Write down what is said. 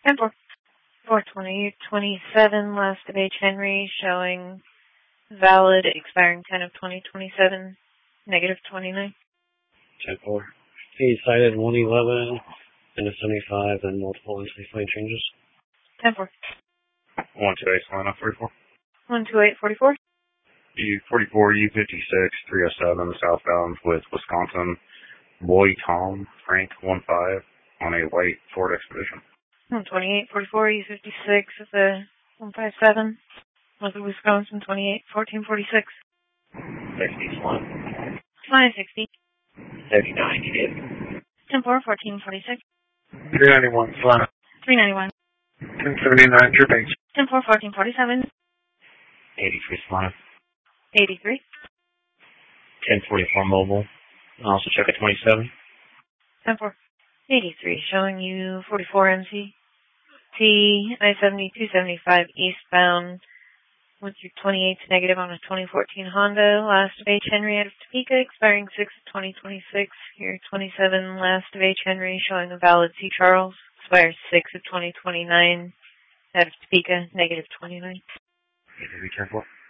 10 4/20/27, last of H. Henry, showing valid, expiring 10 of 2027, negative 29. 10-4. He cited 111 and a 75 and multiple instance lane changes. 10-4. 128, Solana, 44. 128-44. U44, U56, 307, southbound with Wisconsin. Boy Tom, Frank, 15, on a white Ford Expedition. 128-44, U56 at the 157, with the Wisconsin 28-14-46. 60, Solana. Solana 60. 39, you did. 10-4, 14-46. 391, Solana. 391. 1079, True Banks. 10-4, 14-47. 83, Solana. 83. 1044 mobile. Also check at 27. 10-4. 83, showing you 44 MC. T I-70-275 eastbound with your 28 negative on a 2014 Honda. Last of H. Henry out of Topeka, expiring 6 of 2026. Your 27 last of H. Henry, showing a valid C. Charles. Expires 6 of 2029 out of Topeka, negative 29. Be careful.